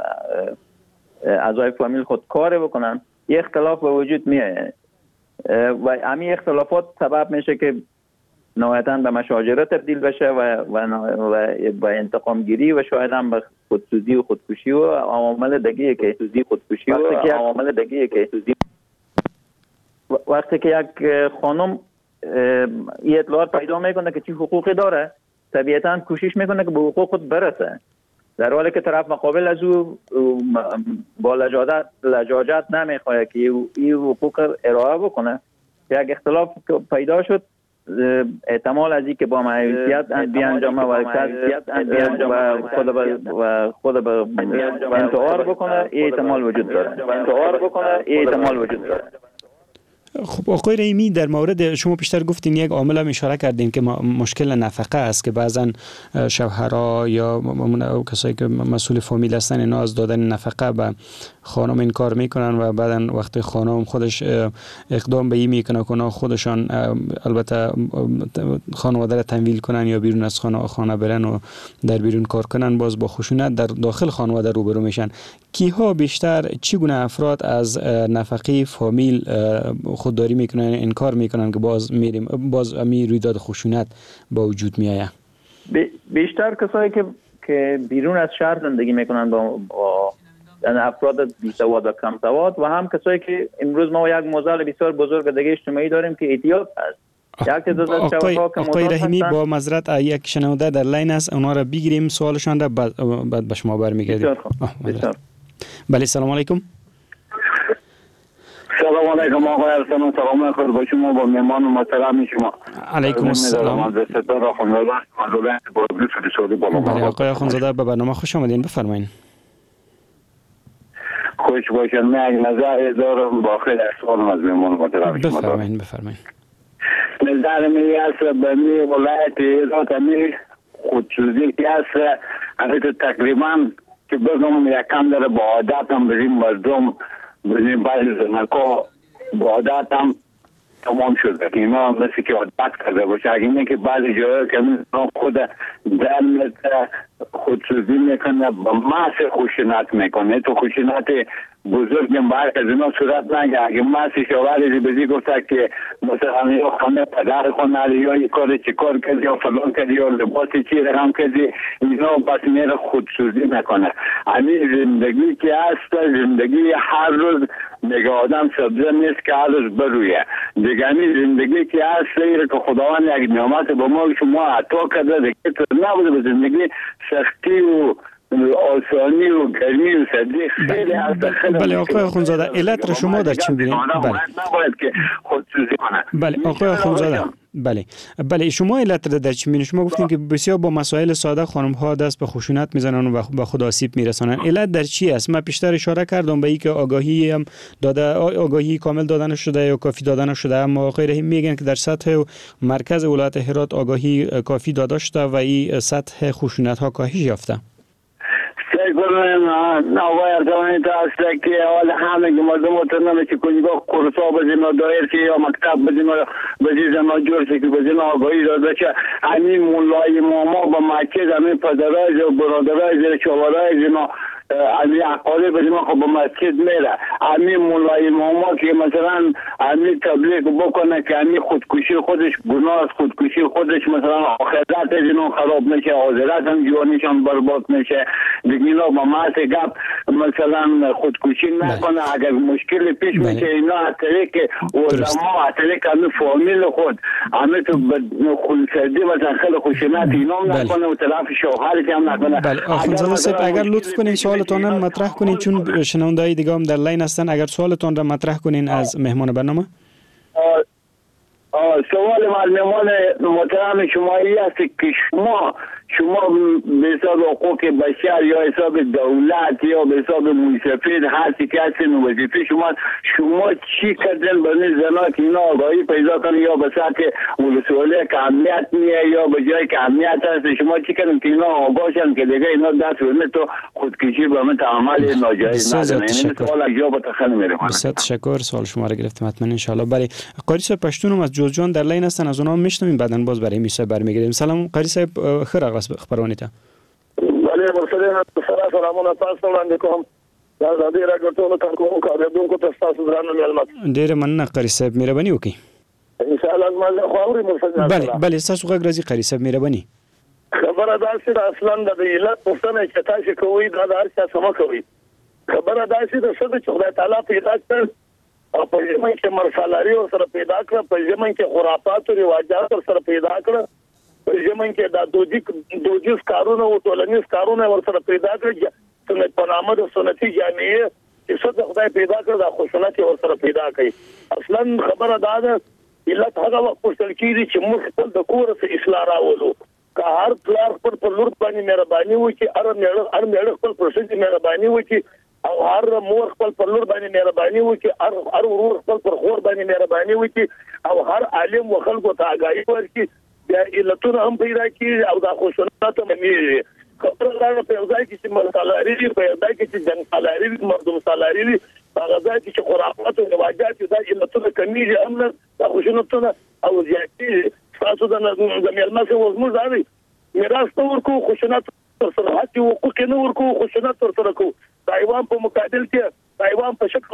اعضای فامیل خود کار بکنن، یه اختلاف به وجود میاد و همین اختلافات سبب میشه که نهایتاً به مشاجره تبدیل بشه و و و, و انتقام گیری و شاید هم به خودسوزی و خودکشی و عوامل دیگه که خودسوزی خودکشی و عوامل دیگه که خودسوزی وقتی که یک خانم این اطلاعات پیدا میکنه که چی حقوقی داره، طبیعتاً کوشش میکنه که به حقوق خود برسه، در حالی که طرف مقابل از او با لجاجت لجاجت نمیخواد که این حقوق ارائه بکنه. یک اختلاف پیدا شد، احتمال از این که با معیوسیت بیانجامه و و خود و خود به انتحار بکنه، این احتمال وجود داره. انتحار بکنه، این احتمال وجود داره. خب آقای رحیمی، در مورد شما پیشتر گفتین یک عامل هم اشاره کردین که مشکل نفقه است که بعضا شوهرها یا کسایی که مسئول فامیل هستن اینا از دادن نفقه به خانم انکار میکنن و بعدا وقتی خانم خودش اقدام به این میکنه که خودشان البته خانواده را تمویل کنن یا بیرون از خانه خانه برن و در بیرون کار کنن، باز با خشونت در داخل خانواده روبرو میشن. کیها بیشتر چگونه افراد از نفقه فامیل خودداری میکنن، انکار میکنن که باز میریم باز امی رویداد خشونت با وجود میآید؟ بیشتر کسایی که که بیرون از شهر زندگی میکنن با, با یعنی افراد بی سواد و کم سواد و هم کسایی که امروز ما یک موزل بسیار بزرگ دیگه اجتماعی داریم که اعتیاد هست. آقای, آقای رحیمی با معذرت یک شنونده در لاین است، اونا را بگیریم سوالشان را بعد به شما برمیگردیم. بله سلام علیکم. سلام علیکم آقای ارسلان، سلام خیر با شما با مهمان محترم شما. علیکم السلام. بله آقای آخوندزاده به برنامه خوش آمدین، بفرمایید. خوش باشن. من یک نظر دارم با خیلی سوال از مهمان محترم شما. بفرمایید بفرمایید. نظر می است به می ولایت هرات می خودسوزی که است اگه تقریبا که بگم یکم داره با عادت هم بریم مردم بریم باید زنکا با عادت هم تمام شده که اینا مثل که عادت کرده باشه. اگه اینه که بعضی جاها که خود در خودسوزی میکنه با محض خشونت میکنه، تو خشونت بزرگ برک از اینا صورت نگه. اگه محض شاوری بزی گفته که مثلا یا خانه پدر خونه یا یک کار چی کار کردی یا فلان کردی یا لباس چی رقم کردی، اینا بس میره خودسوزی میکنه. همین زندگی که هست، زندگی هر روز میگه آدم سبزه نیست که هر روز برویه دیگه. همین زندگی که هست ایره که خداوند یک نعمت به ما شما عطا کرده دیگه، تو نبوده به زندگی سختی و آسانی و گرمی و سردی خیلی هست. بله آقای اخوندزاده، علت را شما در چی می‌بینید؟ بله نباید که خودسوزی کنه. بله آقای اخوندزاده، بله بله شما علت را در چی می‌بینید؟ شما گفتین که بسیار با مسائل ساده خانم ها دست به خشونت میزنن و به خود آسیب میرسانن. علت در چی است؟ من پیشتر اشاره کردم به اینکه آگاهی هم داده، آگاهی کامل دادن شده یا کافی دادن شده، اما آقای رحیم میگن که در سطح مرکز ولایت هرات آگاهی کافی داده شده و این سطح خشونت ها کاهش یافته. نه باید زمانی تا است که حال همه که مردم مطمئنه که کنیگاه کورسا بزینا دایر که یا مکتب بزینا بزینا جور که بزینا آگاهی داده چه همین مولای ماما با مسجد همین پدرای و برادرای زیر چوارای زینا همین اقالی بزینا خب با مسجد میره. همین مولای ماما که مثلا همین تبلیغ بکنه که همین خودکشی خودش گناه، خودکشی خودش مثلا آخرت زینا خراب میشه، آخرت هم جوانیشان برباد میشه دیگه. اینا با محض گپ مثلا خودکشی نکنه. اگر مشکل پیش میشه اینا از طریق علما، از طریق همین فامیل خود همین تو خونسردی مثلا خیلی خشونت اینا نکنه و طرف شوهر که هم نکنه. بله آخوندزاده صاحب اگر لطف کنین سوالتون را مطرح کنین، چون شنونده‌های دیگه هم در لاین هستن. اگر سوالتون را مطرح کنین از مهمان برنامه. سوال مهمان محترم شما این است که شما شما به حساب حقوق بشر یا حساب دولت یا به حساب موسفید هر چی که هستین وظیفه شما شما چی کردن برای زنها که اینا آگاهی پیدا کنن یا به سطح ولسوالی که امنیت نیه یا به جای که امنیت هست شما چی کردن که اینا آگاه شن که دیگه اینا دست برمه تو خودکشی به من تعامل ناجایز ندارن. این سوال اجابه تخیل میره کنن. بسیار تشکر، سوال شما را گرفتم حتما ان شاء الله. بله قاری صاحب پشتون هم از جوزجان در لاین هستن، از اونها میشنویم بعدن باز برای میسه برمیگردیم. سلام قاری صاحب، خیر آغاز خبرونه تا. بله مرسل سلام سلامونه تاسو وړاندې کوم. دا زادي راګټونو تر کوم کاریدونکو ته تاسو درنه ملمت. ډیر مننه قاری صاحب، مهرباني وکړئ. ان شاء الله ما خو اوري مرسل. بله بله تاسو غږ راځي قاری صاحب، مهرباني. خبره دا چې اصلا د علت پوښتنه چې تاسو کوی دا د هر څه سم کوي. خبره دا چې د څه چې خدای تعالی پیدا کړ او په ژمن کې مرسلاري او سره پیدا کړ، په ژمن کې خرافات او رواجات سره پیدا کړ، په ژمن کې دا دوجیک دوجیس کارونه او ټولنیز کارونه ور سره پیدا کړ. څنګه په نامه د سنتي جامعې چې څه د خدای پیدا کړ دا خوشنت ور سره پیدا کړي. اصلا خبره دا ده علت هغه وخت پوښتل کیږي چې موږ خپل د کور څخه اصلاح راولو. که هر پلار خپل پر لور باندې مهرباني وکړي، هر میړه هر میړه خپل پر ښځې مهرباني وکړي او هر مور خپل پر لور باندې مهرباني وکړي، هر هر ورور خپل پر خور باندې مهرباني وکړي او هر عالم و خلکو ته آگاهي ورکړي، بیا علتونه هم پیدا کیږي او دا خوشنات هم میږي. خبره دا په ځای کې چې مرسالاري دي، په ځای کې چې جنگ سالاري دي، مردم سالاري دي، هغه ځای کې چې خرافات او رواجات دا علتونه کمیږي هم نه دا خوشناتونه او زیاتې تاسو د زميرمه څخه وزمو ځای میراث ته ورکو خوشنات تر سره حق حقوق نه ورکو خوشنات تر سره کو. د ایوان په مقابل کې د ایوان په شکل